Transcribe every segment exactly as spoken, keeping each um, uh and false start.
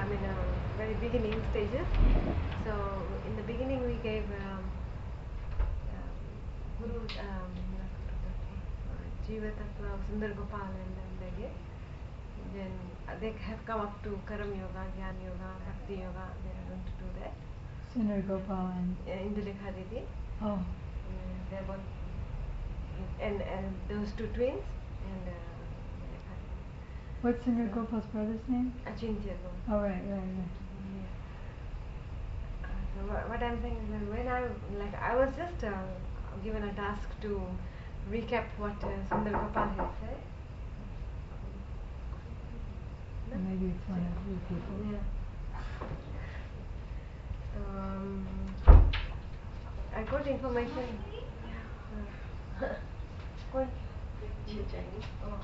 mean, uh, very beginning stages. So in the beginning we gave um, um, Guru um, Jiva Tattva of Sundar Gopal, and then they gave. Then uh, they have come up to Karam Yoga, Gyan Yoga, Bhakti Yoga. They are going to do that. Sundar Gopal and uh, Indulekha Didi. Oh. Uh, they're both, and and those two twins, and uh, Indulekha Didi. What's Sundar so Gopal's brother's name? Achintya Gopal. Oh, right, right, right. Yeah. Uh, so what, what I'm saying is that when I like I was just uh, given a task to recap what uh, Sundar Gopal had said. No? Maybe it's one of you people. Yeah. So um, I got information. Yeah. Uh, what? Oh.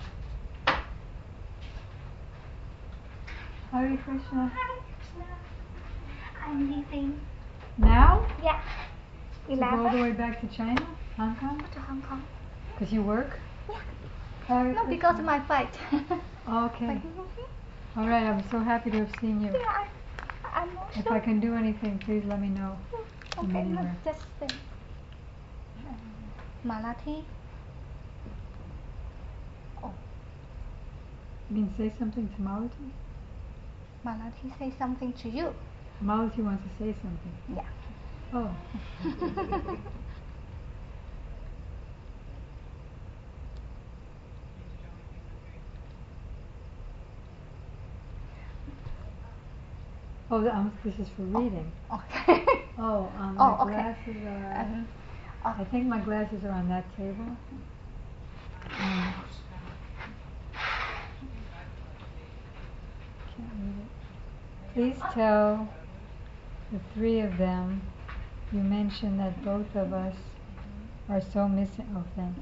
Hare Krishna. Hare Krishna. I'm leaving. Now? Yeah. To go all the way back to China? Hong Kong? To Hong Kong. Because you work? Yeah. Hare No, Krishna. because of my flight. Okay. All right, I'm so happy to have seen you. Yeah, I, I'm also. If I can do anything, please let me know. Okay, from no, anywhere. just uh, Marathi. Oh, You can say something to Malati? Marathi say something to you. Malati wants to say something. Yeah. Oh. Oh, the, um, this is for reading. Oh, okay. Oh, um, Oh, my okay. glasses are. Um, oh. I think my glasses are on that table. Um, can't read it. Please tell the three of them you mentioned that both of us are so missing. Oh, thanks.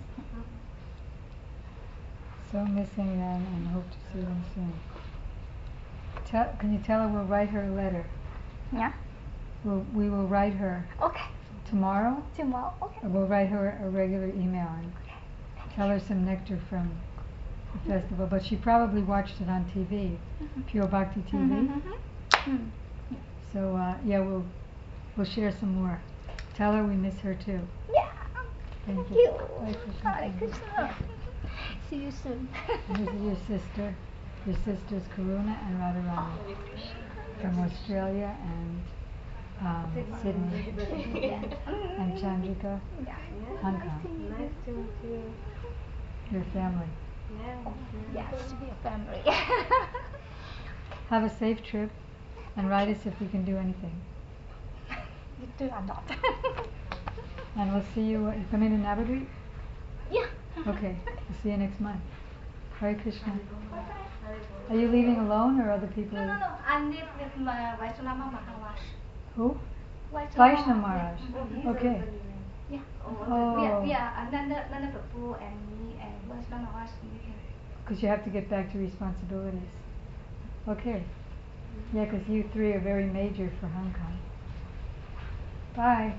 So missing them and hope to see them soon. Tell, can you tell her we'll write her a letter? Yeah. We'll, we will write her Okay. tomorrow. Tomorrow. Okay. Or we'll write her a regular email and Okay. tell her some nectar from the festival. But she probably watched it on T V, Mm-hmm. Pure Bhakti T V. Mm-hmm, mm-hmm. Mm. So uh, yeah, we'll we'll share some more. Tell her we miss her too. Yeah. Thank, Thank you. you. Hare Krishna. Hare Krishna. See you soon. This is your sister. Your sisters Karuna and Radharani from Australia and um, Sydney Yeah. and Chandrika, Yeah. Hong Kong. Nice to meet you. Your family. Yeah. Yes, to be a family. Have a safe trip and write us if we can do anything. You do or not. And we'll see you. Uh, you coming to Navadvip? Yeah. Okay. We'll see you next month. Hare Krishna. Bye-bye. Are you leaving alone or other people? No, no, no. I live with my Vaishnava Maharaj. Who? Vaishnava Vaishnav Maharaj. Mhm. Okay. Yeah. Oh. We are, we are Nanda, Nanda Prabhu and me and Vaishnava Maharaj living. Because you have to get back to responsibilities. Okay. Yeah, because you three are very major for Hong Kong. Bye.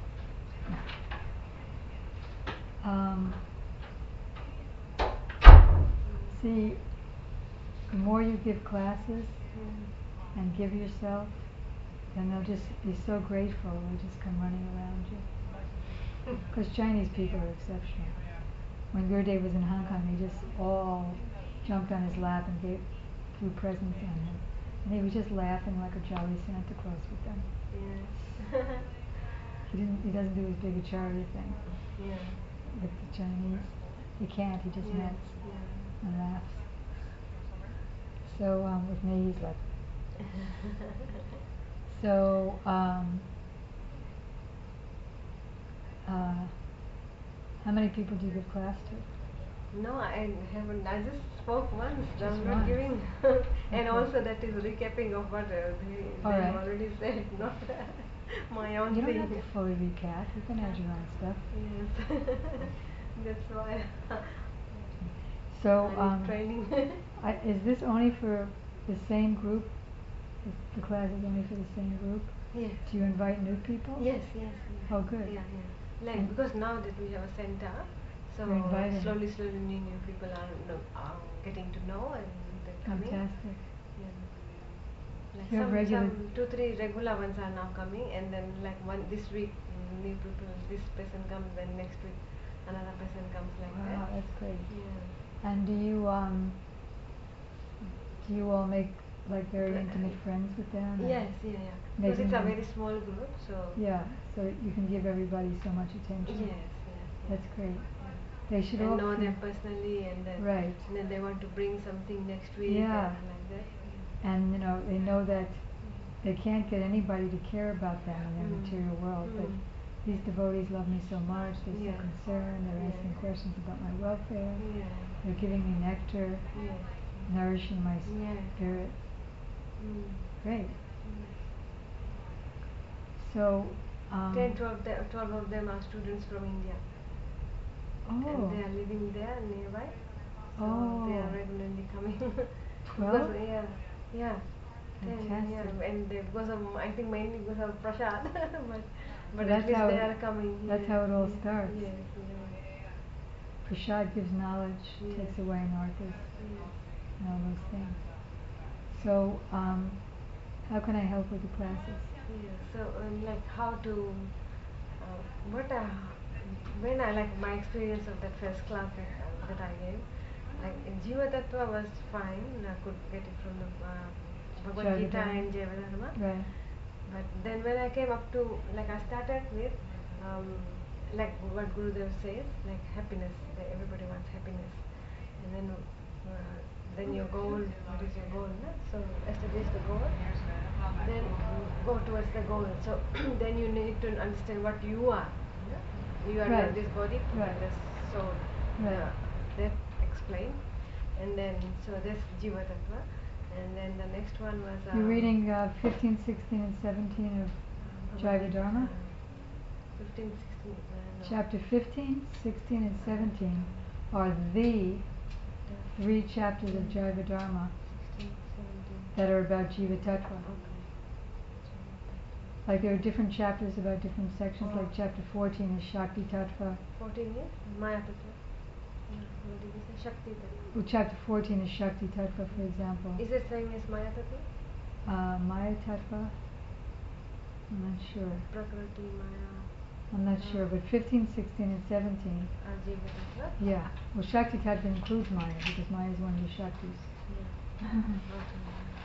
Um, see, the more you give classes and give yourself, then they'll just be so grateful. They'll just come running around you. Because Chinese people are exceptional. When Gurudev was in Hong Kong, they just all jumped on his lap and gave, threw presents on him. And he was just laughing like a jolly Santa Claus with them. Yes. He didn't. He doesn't do his big acharya thing Yeah. with the Chinese. He can't. He just Yes. melts Yeah. and laughs. So um, with me, he's like. So um, uh, how many people do you give class to? No, I haven't. I just spoke once. Just I'm not once. giving. And Okay. also that is recapping of what uh, they, All they right. already said, not my own You don't thing. have to fully recap. You can add your own stuff. Yes. That's why. So I need um, training. I, is this only for the same group? Is the class is only for the same group? Yes. Do you invite new people? Yes, yes, yes. Oh, good. Yeah, yeah. Like And because now that we have a center, so You're inviting. slowly, slowly, new, new people are, know, are getting to know and they're coming. Fantastic. Yeah. Like You have some, regular- some two three regular ones are now coming, and then like one this week mm, new people, this person comes, then next week another person comes, like Wow, that. that's great. Yeah. And do you um do you all make like very But, intimate uh, friends with them? and Yes, yeah, yeah. Because making it's a them- very small group, so. Yeah, so you can give everybody so much attention. Yes, yes, yes. That's great. They should And all know feel- them personally, and then Right. and then they want to bring something next week, Yeah. and like that. And you know, they know that they can't get anybody to care about them in their Mm. material world, but Mm. these devotees love me so much, they're Yeah. so concerned, they're Yeah. asking questions about my welfare, Yeah. they're giving me nectar, Yes. nourishing my Yeah. spirit. Mm. Great. Mm. So, um, Ten, twelve, the, twelve of them are students from India, and oh, they are living there nearby. So they are Oh. regularly coming. twelve? Because, yeah, yeah. Ten, Fantastic. yeah, and they, because of I think mainly because of prasad, but but that's at least how they it- are coming. that's yeah, how it all yeah, starts. Yes, yeah. Prasad gives knowledge, Yes. takes away narcas, Yes. and all those things. So, um, how can I help with the classes? Yeah, so um, like how to, uh, what uh, when I like my experience of that first class that, uh, that I gave, like Jiva Tattva was fine, I could get it from the uh, Bhagavad Gita Jayavadharma. and Jayavadharma. Right. But then when I came up to, like I started with, um, like what Gurudev says, like happiness, that everybody wants happiness. And then, uh, then your goal, what is your goal? No? So establish the goal, then um, go towards the goal. So then you need to understand what you are. Yeah? You are Right. not this body, Right. but the soul. Right. Yeah, that explained. And then, so that's Jiva Tattva. And then the next one was. You're um, reading uh, fifteen, sixteen, and seventeen of Jaiva Dharma? fifteen, sixteen, uh, no. Chapter fifteen, sixteen, and seventeen are the three chapters of Jaiva Dharma sixteen, seventeen. that are about Jiva Tattva. Okay. Like there are different chapters about different sections, Oh. like chapter fourteen is Shakti Tattva. fourteen is Maya Tattva. No, what did you say? Shakti Tattva. Well, chapter fourteen is Shakti Tattva, for example. Is it same as Maya Tattva? Uh, Maya Tattva? I'm not sure. Prakriti, Maya, I'm not sure, but fifteen, sixteen, and seventeen. uh, Jiva Tattva? Yeah. Well, Shakti Tattva includes Maya because Maya is one of the Shaktis. Yeah. Okay.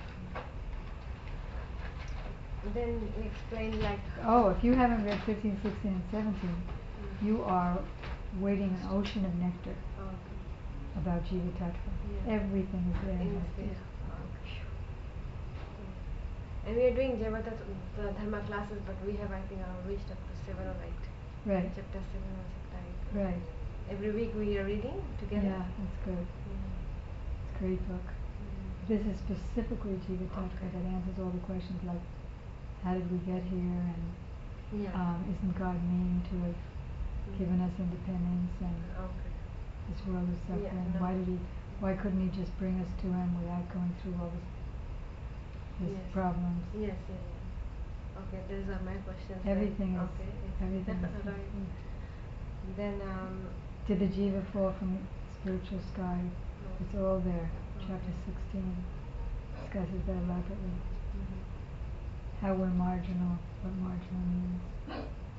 Then we explain like. Oh, if you haven't read fifteen, sixteen, and seventeen, Mm. you are wading an ocean of nectar Okay. about Jiva Tattva. Yeah. Everything is there. in Is those there. texts. Okay. Yeah. And we are doing Jiva Tattva the Dharma classes, but we have I think uh, reached up to seven or eight. Right. Chapter seven or chapter eight. Right. Every week we are reading together. Yeah, that's good. Yeah. It's a great book. Mm. This is specifically Jiva Tattva Okay. that answers all the questions like, how did we get here, and Yeah. um, isn't God mean to have Mm. given us independence, and Okay. this world is Yeah, suffering. no. Why did he? Why couldn't he just bring us to him without going through all this, this Yes. problems? Yes, yeah, yeah. Okay, those are my questions. then. Everything is Okay. Yes. everything is Right. complete. Then um. Did the jiva fall from the spiritual sky? It's all there. Chapter Okay. sixteen discusses that elaborately. Mhm. How we're marginal, what marginal means. Yeah.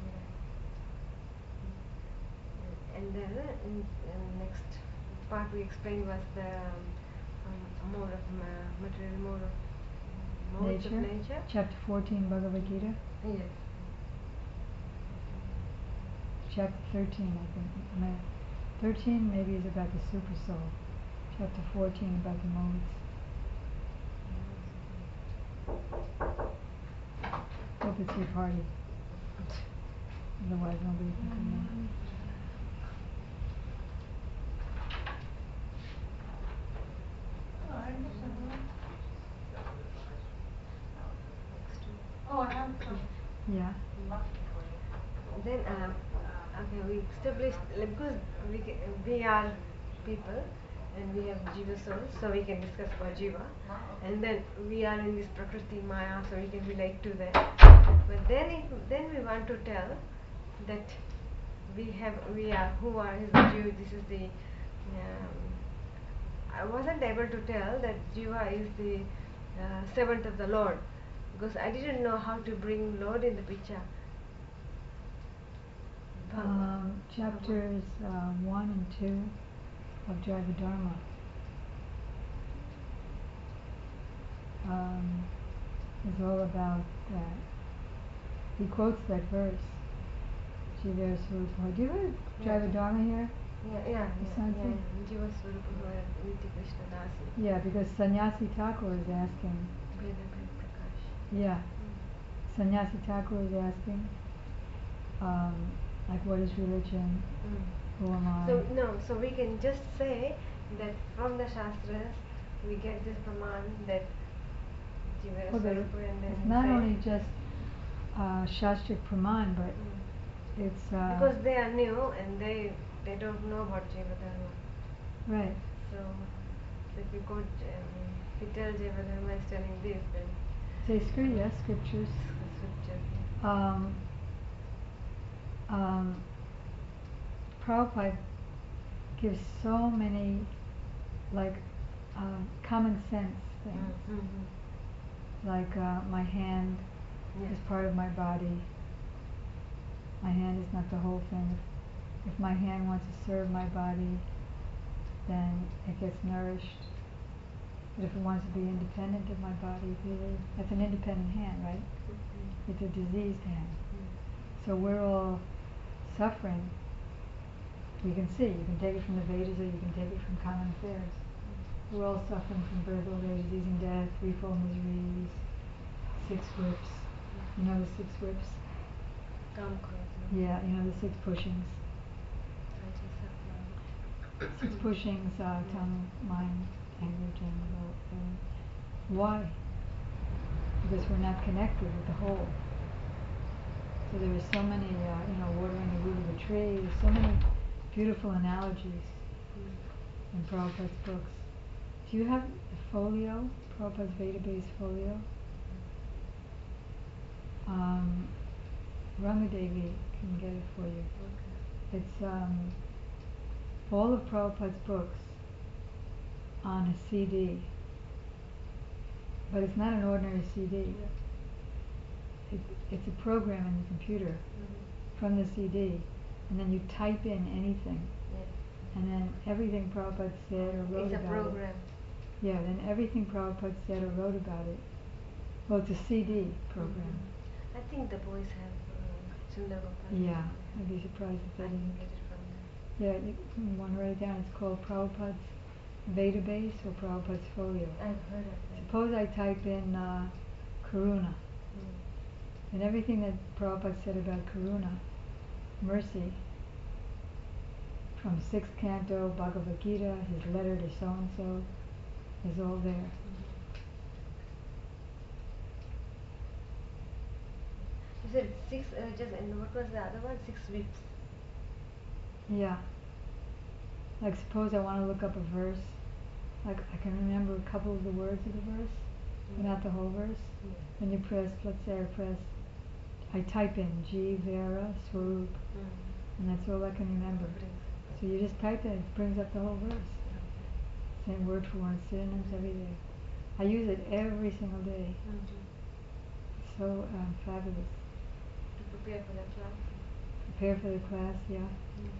And then uh, in, in next part we explained was the um, mode of ma- material mode of modes Nature. of nature. Chapter fourteen, Bhagavad Gita. Yes. Chapter thirteen, I think. ma- Thirteen maybe is about the super soul. Chapter fourteen about the modes. Hope it's your party. Otherwise nobody can come in. Oh, I have some. Yeah. Then um, okay, we established like, because we ca- we are people and we have jiva souls, so we can discuss about jiva, and then we are in this prakriti maya, so we can relate to that. But then if then we want to tell that we have we are who are is the jiva. This is the. Um, I wasn't able to tell that jiva is the uh, servant of the Lord, because I didn't know how to bring Lord in the picture. Um, chapters uh, one and two of Jivadharma um, is all about that. He quotes that verse, Jiva Swarupa. Do you have Yeah. Jivadharma here? Yeah, yeah, yeah, yeah, Santi? yeah. Jiva Swarupa Niti Krishna Dasi. Yeah, because Sannyasi Thakur is asking. Veda Veda Prakash. Yeah, Mm. Sannyasi Thakur is asking, um, like, what is religion? Mm. Who am I? So no, so we can just say that from the Shastras we get this praman that Jiva Well, there- Swarupa, and then it's we not say, only just uh, Shastric Praman, but Mm. it's uh, because they are new and they they don't know about Jiva Dharma. right. So if we go, um, if we tell Jiva Dharma is telling this, then Say scripture, yes, scriptures. scripture. Um, um, Prabhupada gives so many, like, um, common sense things. Mm-hmm. Like, uh, my hand Yeah. is part of my body. My hand is not the whole thing. If, if my hand wants to serve my body, then it gets nourished. But if it wants to be independent of my body, really, that's an independent hand, right? Mm-hmm. It's a diseased hand. Mm. So we're all suffering. We can see, you can take it from the Vedas or you can take it from common affairs. We're all suffering from birth, old age, disease and death, threefold miseries, six whips. You know the six whips? Kam Krodha. Yeah, you know the six pushings. Raja, Sattva. Six pushings, uh, tongue, mind, anger, gender, will. Why? Because we're not connected with the whole. So there are so many, uh, you know, watering the root of the tree. There's so many beautiful analogies Mm. in Prabhupada's books. Do you have the folio, Prabhupada's Veda-based folio? Um, Rangadevi can get it for you. Okay. It's um, all of Prabhupada's books on a C D, but it's not an ordinary C D. Yeah. It, it's a program in the computer Mm-hmm. from the C D, and then you type in anything, Yeah. and then everything Prabhupada said or wrote It's a about program. it. Yeah, then everything Prabhupada said or wrote about it. Well, it's a C D program. Mm-hmm. I think the boys have uh, Sundar Gopal. Yeah, I'd be surprised if they I can didn't. get it from them. Yeah, you, you want to write it down. It's called Prabhupada's Veda Base or Prabhupada's Folio. I've heard of that. Suppose I type in uh, Karuna, Mm. and everything that Prabhupada said about Karuna, mercy, from sixth canto, Bhagavad Gita, his letter to so-and-so, is all there. Mm-hmm. You said six, uh, just, and what was the other one? Six weeks. Yeah. Like suppose I want to look up a verse, like I can remember a couple of the words of the verse, but not the whole verse. Yeah. Then you press, let's say I press, I type in G, Vera, Swarup, Mm. and that's all I can remember. Brings. So you just type it, it brings up the whole verse. Okay. Same word for word, synonyms, everything. I use it every single day. Mm-hmm. It's so um, fabulous. To prepare for the class. Prepare for the class, yeah. Mm.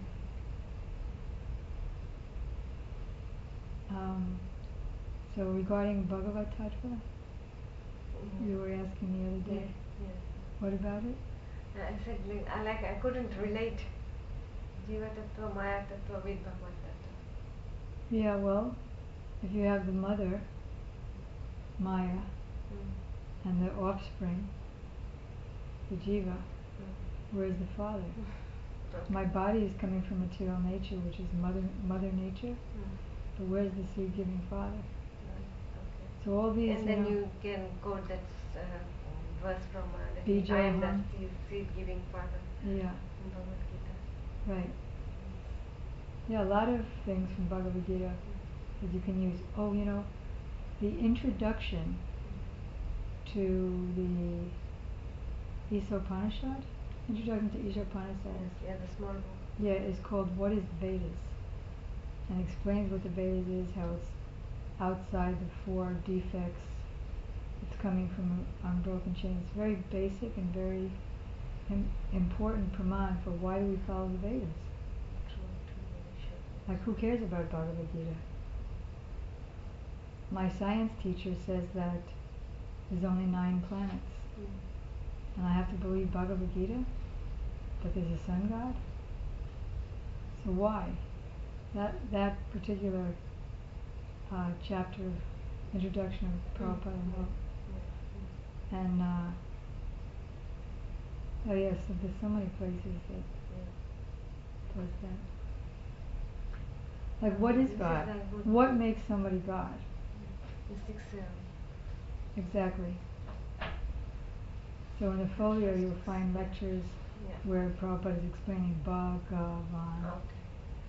Um, so regarding Bhagavad Tattva, Yeah. you were asking the other day. Yes, yes. What about it? I said like I like I couldn't relate Jiva Tattva, Maya Tattva with Bhagavad Tattva. Yeah, well, if you have the mother, Maya, Mm. and the offspring, the Jiva, Mm. where's the father? Okay. My body is coming from material nature, which is mother mother nature, Mm. but where's the seed-giving father? Right. Okay. So all these, And you then know, you can quote that uh, verse from uh, that Bija I am the Aham. seed, seed giving father yeah, in Bhagavad Gita. right. Yeah, a lot of things from Bhagavad Gita that you can use. Oh, you know, the introduction to the Isopanishad, introduction to Isopanishad, Yes, yeah, the small book. yeah, is called What is the Vedas? And explains what the Vedas is, how it's outside the four defects coming from Unbroken Chain. It's very basic and very im- important praman for why do we follow the Vedas. True, true, very sure. Like, who cares about Bhagavad Gita? My science teacher says that there's only nine planets. Mm. And I have to believe Bhagavad Gita? That there's a sun god? So why? That that particular uh, chapter of introduction of Prabhupada and Mm. Love. Yeah. And uh, oh yes, so there's so many places that Yeah. does that. Like, what is This is God? like good- What makes somebody God? The six um, Exactly. So in the folio you'll find lectures yeah. where Prabhupada is explaining Bhagavan. Okay.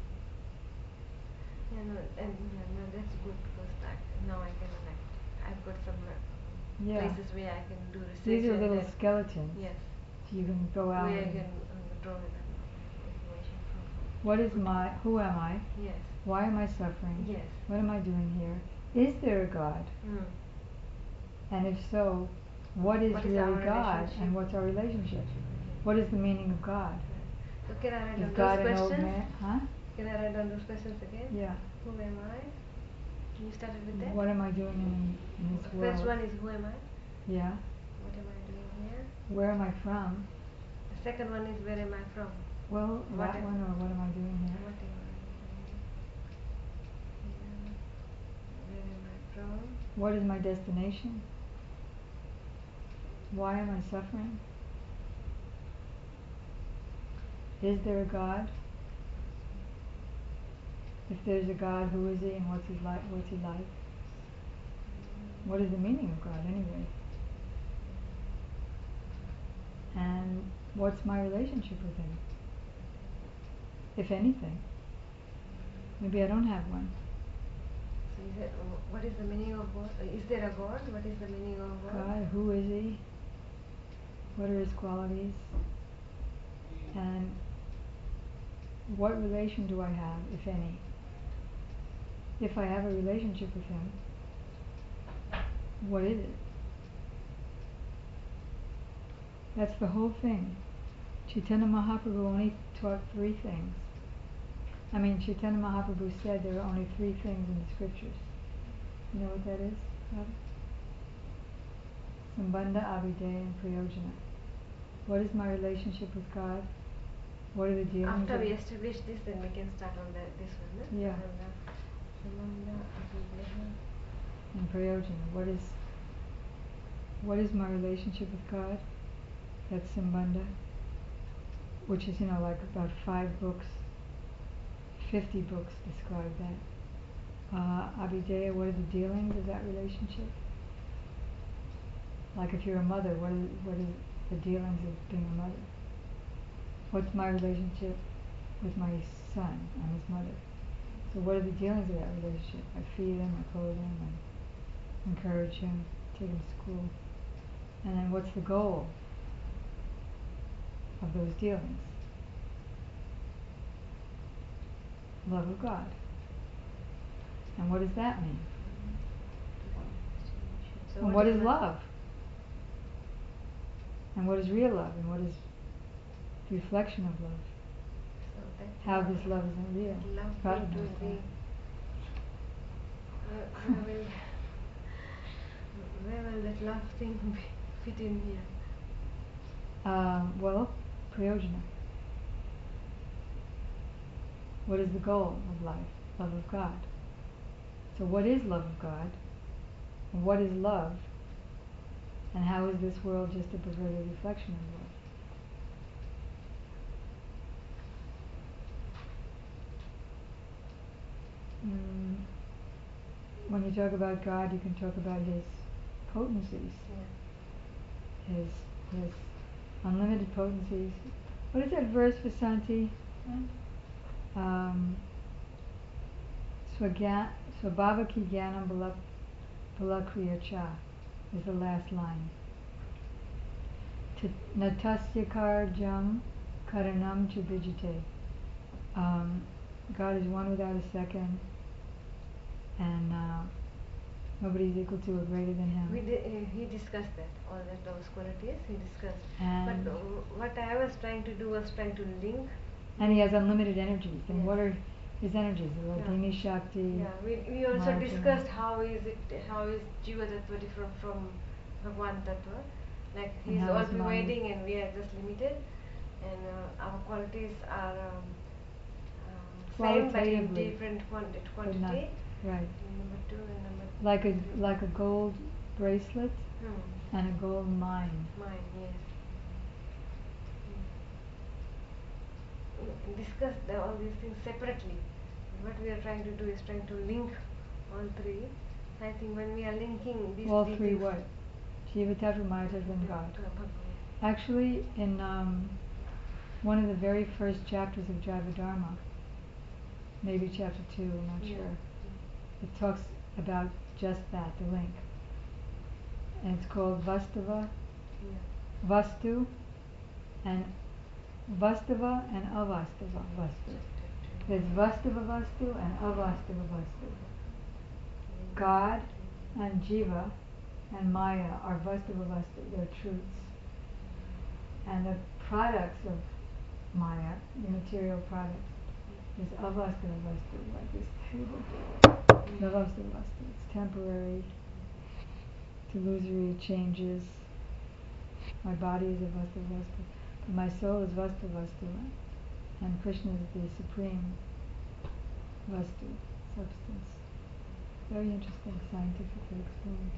Yeah, no, and yeah, no, that's good because like now I can like I've got some uh, Yeah. places where I can do research. These are and little then- skeletons. Yes. So you can go out Where I and can uh, draw the information from. what is my, who am I? Yes. Why am I suffering? Yes. What am I doing here? Is there a God? Mm. And if so, what is What is really our God relationship? and what's our relationship? What is the meaning of God? So can I write Is down God those an old questions? man? Huh? Can I write down those questions again? Yeah. Who am I? You started with that? What am I doing in, in this world? First one is who am I? Yeah. What am I doing here? Where am I from? The second one is where am I from? Well, What that am- one or what am I doing here? What am I doing here? Where am I from? What is my destination? Why am I suffering? Is there a God? If there's a God, who is he and what's his like? What's he like? What is the meaning of God anyway? And what's my relationship with him? If anything. Maybe I don't have one. So is it, wh- what is the meaning of God? Uh, Is there a God? What is the meaning of God? God, who is he? What are his qualities? And what relation do I have, if any? If I have a relationship with him, what is it? That's the whole thing. Chaitanya Mahaprabhu only taught three things. I mean, Chaitanya Mahaprabhu said there are only three things in the scriptures. You know what that is? Radha? Sambandha, Avideya, and Prayojana. What is my relationship with God? What are the dealings After of we establish this, then we can start on the, this one. No? Yeah. Samanda, Samanda, Avideha. and Prayojana? What is what is my relationship with God? That's Sambandha, which is, you know, like about five books, fifty books describe that. Uh, Avideya, what are the dealings of that relationship? Like if you're a mother, what are, what are the dealings of being a mother? What's my relationship with my son? I'm his mother. So what are the dealings of that relationship? I feed him, I clothe him, I encourage him, take him to school. And then what's the goal of those dealings? Love of God. And what does that mean? So And what is my- love? And what is real love? And what is the reflection of love? So that How this love isn't real. love God thing knows will be. that. Where, where will where will that love thing be, fit in here? Um, well, Prayojana. What is the goal of life? Love of God. So what is love of God? And what is love? And how is this world just a perverted reflection of love? Mm, when you talk about God, you can talk about his potencies, Yeah. his his unlimited potencies. What is that verse, Vasanti? Um, Swagya- Swabhavaki Jnanam Bala Bala Kriya Cha is the last line. T- Natasya Karjam Karanam Chubijite. Um, God is one without a second, and uh, Nobody's equal to or greater than him. We di- uh, he discussed that, all that those qualities he discussed. And but uh, what I was trying to do was trying to link. And he has unlimited energies. And yes. what are his energies? Like yeah. Dini Shakti. Yeah, we we also Marjana. discussed how is it how is Jiva Tattva different from Bhagwan Tattva. Like And he's how all is Maya? pervading and we are just limited. And uh, our qualities are um, um, same but in Qualitatively, different quanti- but quantity. not, right. Number two and number Like a three. like a gold bracelet Hmm. and a gold mine. Mine, yes. Mm. Discuss the, all these things separately. What we are trying to do is trying to link all three. I think when we are linking these All three three things, what? Shiva Tattva, Maya Tattva, and God. uh, Bhagavan. Actually, in um, one of the very first chapters of Jaiva Dharma, maybe chapter two, I'm not Yeah. sure, it talks about just that, the link. And it's called Vastava, Yeah. Vastu, and Vastava and Avastava Vastu. There's Vastava Vastu and Avastava Vastu. God and Jiva and Maya are Vastava Vastu, they're truths. And the products of Maya, the material products, is Avastava Vastu, like this table. The Avastava Vastu, it's temporary, it's illusory, it changes. My body is a Vastava Vastu, but my soul is Vastava Vastu, and Krishna is the supreme Vastu, substance. Very interesting, scientifically explained.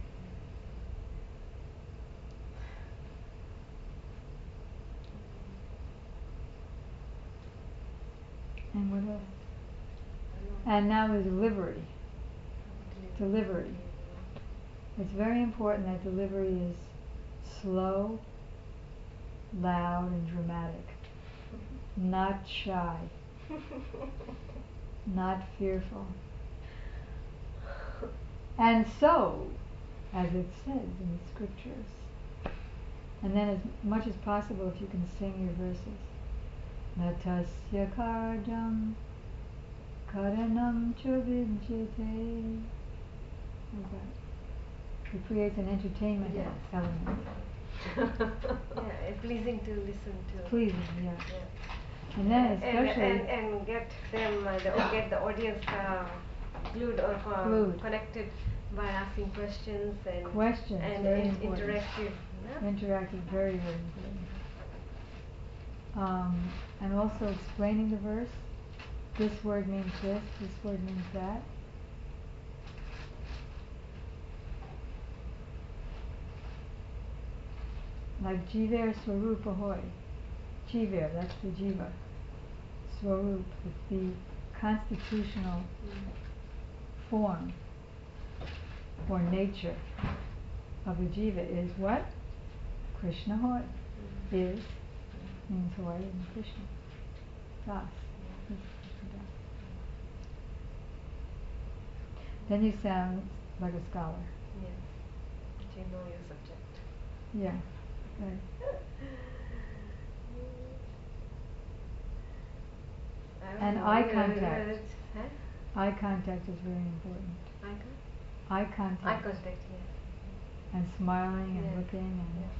And what else? And now the delivery. Delivery. It's very important that delivery is slow, loud, and dramatic. Not shy. Not fearful. And so, as it says in the scriptures, and then as much as possible if you can sing your verses. Natasya kardam karanam chavidyate. Like that. It creates an entertainment Yes. element. Yeah, pleasing to listen to. Pleasing, yeah. Yeah. And then And, especially and, and get them, uh, the, get the audience uh, glued or uh, Glued. connected by asking questions and Questions, and very in, important. interactive. Yeah? Interactive, very, very important. Um, and also explaining the verse. This word means this, this word means that. Like Jiver Swarupa Hoy. Jiver, that's the Jiva. Swarup, it's the constitutional Mm. form or nature of a Jiva is what? Krishna Hoy. Mm. Is means Hoy in Krishna. Das. Is Krishna Das. Then you sound like a scholar. Yes. But you know your subject. Yeah. Right. I don't And know, eye you- contact. you- it's- huh? Eye contact is very important. Eye con- Eye contact. Eye contact, yes. And smiling and Yes. looking and Yeah.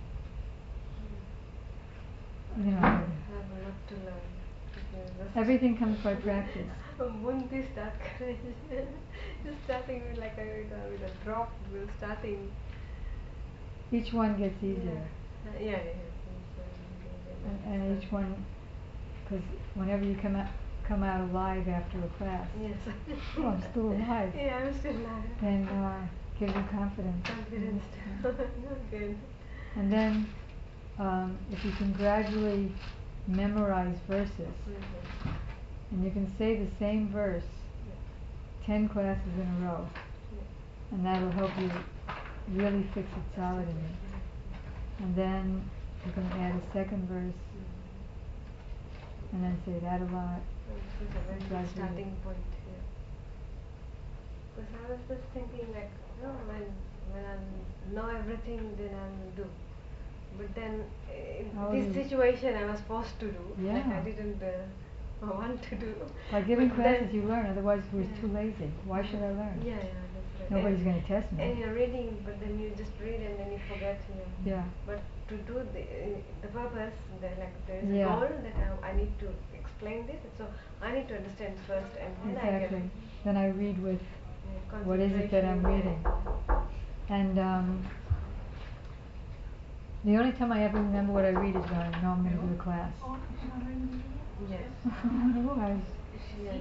you know. I have a lot to learn. Because that's- Everything comes by practice. Bunti start just starting with like a with a, with a drop, we're starting. Each one gets easier. Yeah, uh, yeah, yeah. It's, uh, And, and each one, because whenever you come out come out alive after a class, Yes. oh, I'm still alive. Yeah, I'm still alive. Then uh, gives you confidence. Confidence. Good. And then, um, if you can gradually memorize verses, Mhm. and you can say the same verse Yeah. ten classes in a row, Yeah. and that'll help you really fix it solid in it. And then you can add a second verse, and then say that a lot. So this is a very good Gradually. starting point here. Because I was just thinking like, no, when when I know everything, then I'll do. But then uh, in How this do you- situation, I was forced to do. Like Yeah. I didn't uh, want to do. By giving But classes then- you learn, otherwise we're Yeah. too lazy. Why should I learn? Yeah, yeah, that's Nobody's and, gonna test me. and you're reading, but then you just read and then you forget. You know. Yeah. But to do the uh, the purpose, the, like there is Yeah. a goal that I, I need to explain this, so I need to understand first, and then I Exactly. can. Then I read with Yeah, what is it that I'm reading. And um, the only time I ever remember what I read is when I know I'm going to do a class. Yes. Otherwise, Yeah.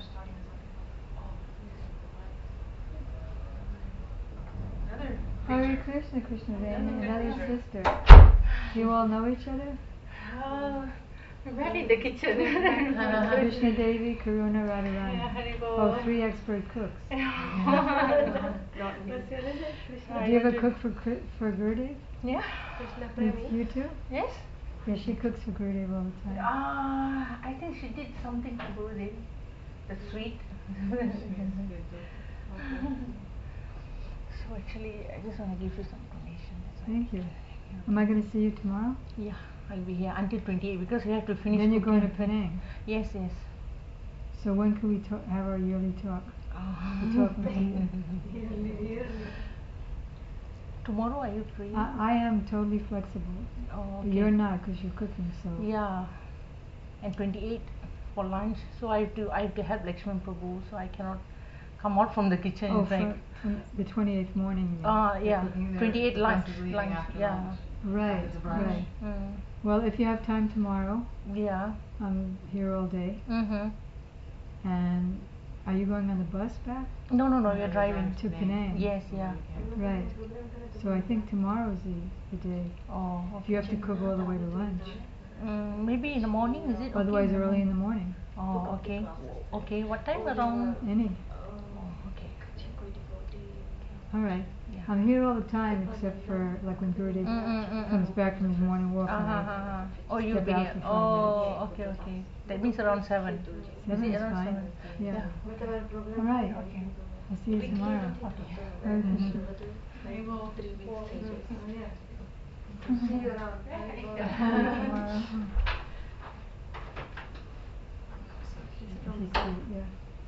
Another Hare picture. Krishna, Krishna Another Veni, good another picture. sister. Do you all know each other? Uh, we met in the kitchen. Krishna Devi, Karuna Radharani. Yeah, Haribol. Oh, three expert cooks. Not me. What's your name? Krishna. Do you ever cook for Kri- for Gurudev? Yeah. Krishna You, Premi. you too? Yes. Yeah, she cooks for Gurudev all the time. Ah, I think she did something for Gurudev. The sweet. So actually, I just want to give you some information. That's why. Thank you. Am I going to see you tomorrow? Yeah, I'll be here until twenty-eight because we have to finish. Then you're going to cooking. Penang. Yes, yes. So when can we to- have our yearly talk? Oh. We talk Penang. Tomorrow are you free? I, I am totally flexible. Oh, But okay. you're not because you're cooking, so. Yeah, and twenty-eight for lunch. So I have to I have to help Lakshman Prabhu. So I cannot come out from the kitchen. Oh, in fact. for, from the twenty-eighth morning. you mean. Uh, yeah, cooking there, twenty-eight the lunch, bus is leaving lunch, after yeah. lunch. Right, It's a brunch. right. Mm. Well, if you have time tomorrow, Yeah. I'm here all day. Mhm. And are you going on the bus back? No, no, no. No, You're you're driving. driving To Penang. Yes, yeah. Right. So I think tomorrow is the, the day. Oh, If you have to cook all the way to lunch. Mm, maybe in the morning, is it? Otherwise, okay early in the morning. Oh, okay. Okay. What time around? Any. Oh, okay. All right. Yeah. I'm here all the time except for like when Gurudev Mm, mm, mm, comes mm. back from his morning walk. Uh and huh, I huh, huh. Oh, you'll step be out here. for five minutes. Oh, okay, okay. That means around seven. Seven is it is around fine. seven? Yeah. Yeah. All right. Okay. I'll see you tomorrow. Okay. Hare Krishna. I will. See you around. Tomorrow. He's cute, yeah.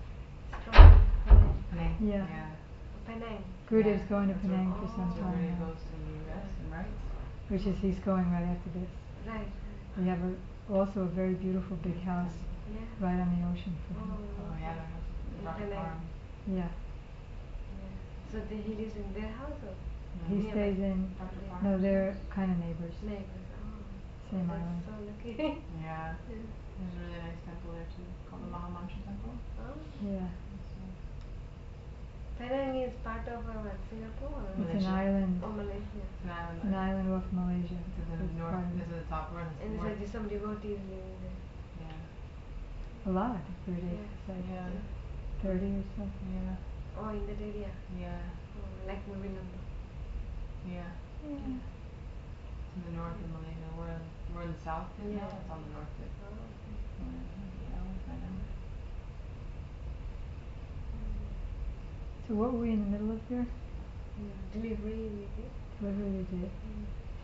Penang. Yeah. Yeah. Penang. Gurudev's Yeah, going to that's Penang where- for some that's where time Gurudev now. goes to the U S and writes. Which is, he's going right after this. Right. We have a, also a very beautiful big house Yeah. right on the ocean for him. Oh yeah, their house is In Rock Penang. Farm. Yeah. Yeah. So the, he lives in their house or He nearby? stays in, Doctor Yeah. no, Farms. they're kind of neighbors. Neighbors. Oh. Same That's island. so lucky. Yeah. Yeah. There's a really nice temple there too, called the Mahamansha Temple. Oh. Yeah. Penang is part of uh, what, Singapore or? It's an Malaysia. island, Oh, Malaysia. It's an island. an island off Malaysia. To the It's north, part of this is the top one. It's And north. there's some devotees living there. Yeah. a lot, thirty, Yeah. like Yeah. thirty or something. Yeah. Oh, in that area. Yeah. Oh, like movie number. Yeah. Yeah. To the north of Malaysia. We're in we're in the south bit now. Yeah. It's on the north bit. Oh, okay. Yeah, eight hours by now. So what were we in the middle of here? Yeah. Delivery we did. Delivery we did. Mm.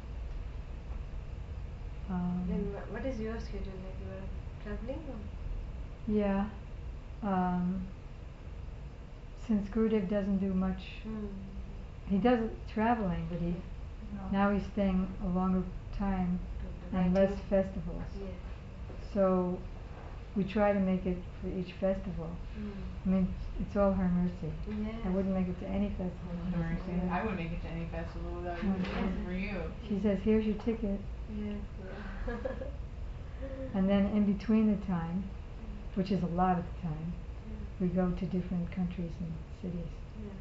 Um, Then wha- what is your schedule like? You are traveling or? yeah. Um, since Gurudev doesn't do much, Mm. he does traveling, but he now he's staying a longer time The and less writing. festivals. Yes. So we try to make it for each festival. Mm. I mean, it's all her mercy. Yes. I wouldn't make it to any festival. if it wasn't for Mercy. her. I wouldn't make it to any festival without you. Mm. If it wasn't for you. She says, "Here's your ticket," Yes. Yeah. and then in between the time, which is a lot of the time, Yeah. we go to different countries and cities. Yeah.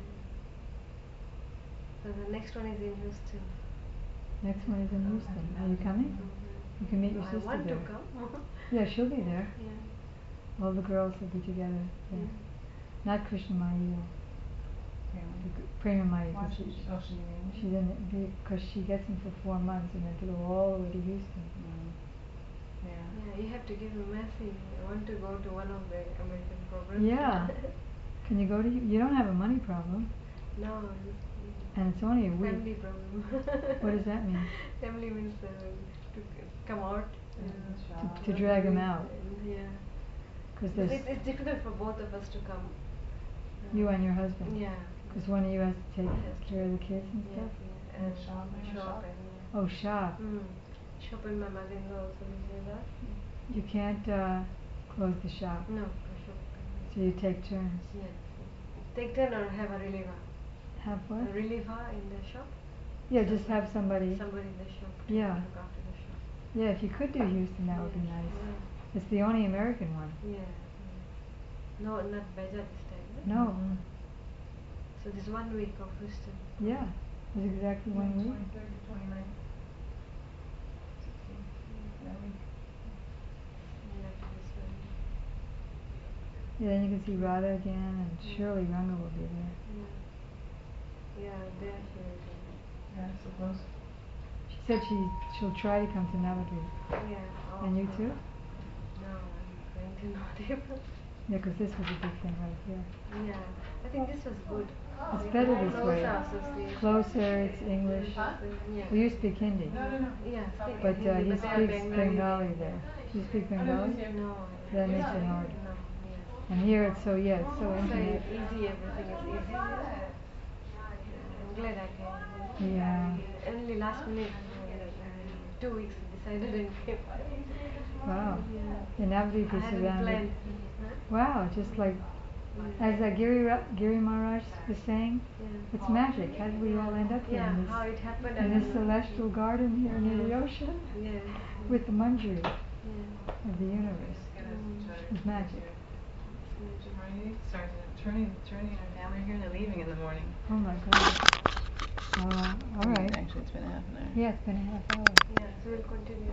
So the next one is in Houston. Next one is in Houston. Are you coming? Mhm. You can meet your I sister want there. to come. Yeah, she'll be there. Yeah. All the girls will be together there. Yeah. Not Krishnamai though. Family. Premamai. Why because should she? Oh, she's in She's in it because she gets him for four months and then to go all the way to Houston. Mm. Yeah. Yeah, you have to give me mercy. I want to go to one of the American programs. Yeah. Can you go to? You don't have a money problem, No, it's and it's only a week. family problem. What does that mean? Family means uh, to c- come out. Yeah, uh, to- to once drag a him week, out. and yeah. Because But there's It's, it's difficult for both of us to come. you Uh, and your husband. Yeah, Because one of you has to take care of the kids and Yes, stuff? yes. And shop, and shop shop. and yeah. Oh, shop. Mm. Shop and my mother-in-law also lives with us. You can't uh, close the shop. No, for shop. So you take turns. Yes. Take turn or have a reliever. Have A what? reliever in the shop. Yeah, just have somebody. Somebody in the shop to Yeah. look after the shop. Yeah, if you could do Houston, that would be Yeah, nice. yeah. It's the only American one. Yeah. yeah. No, not Beja this time. No. Mhm. So this one week of Houston. Yeah, it's exactly one week. twenty-third to twenty-ninth. That week. Yeah, this one. Yeah, then you can see Radha again, and Yeah. surely Ranga will be there. Yeah. Yeah, there she will be. Yeah, so close. She said she she'll try to come to Navadvip. Yeah. And you also. too? No, I'm going to not able. Yeah, 'cause this was a big thing right here. Yeah, I think this was good. It's better this way. Closer association. Closer, it's English. Yeah. Well, you speak Hindi. No, no, no. Yeah, speak But uh, Hindi, he but they are speaks Bengali. Bengali there. Do you speak Bengali? No. That makes it hard. No, yes. And here it's so, yeah, it's so So intimate. easy, everything is easy. Yeah, I'm glad I came. Yeah. Only last minute, uh, two weeks decided and came. Wow. Yeah. In Navadvip I is hadn't surrounded. planned. Wow, just like, Mm. as uh, Giri, Ra- Giri Maharaj was saying, Yeah. it's magic. How did we all end up here Yeah, in how this, it happened, I in don't this know. celestial garden here near the Yeah. ocean Yes. with the Manjari Yeah. of the universe? Mm. It's magic. Right? Starting turning turning our family here and they're leaving in the morning. Oh my God. Uh, all right. Actually, it's been a half an hour. Yeah, it's been a half hour. Yeah, so we'll continue.